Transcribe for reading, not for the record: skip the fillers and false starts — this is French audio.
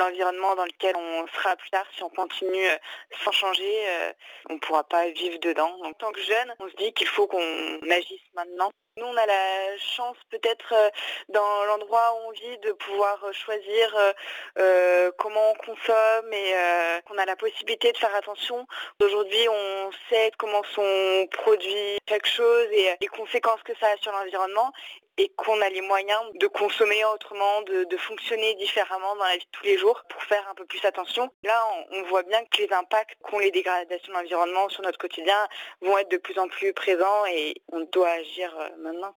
l'environnement dans lequel on sera plus tard. Si on continue sans changer, on ne pourra pas vivre dedans. Donc, en tant que jeune, on se dit qu'il faut qu'on agisse maintenant. Nous, on a la chance peut-être dans l'endroit où on vit de pouvoir choisir comment on consomme et qu'on a la possibilité de faire attention. Aujourd'hui, on sait comment sont produits chaque chose et les conséquences que ça a sur l'environnement et qu'on a les moyens de consommer autrement, de fonctionner différemment dans la vie de tous les jours pour faire un peu plus attention. Là, on voit bien que les impacts qu'ont les dégradations de l'environnement sur notre quotidien vont être de plus en plus présents et on doit agir maintenant.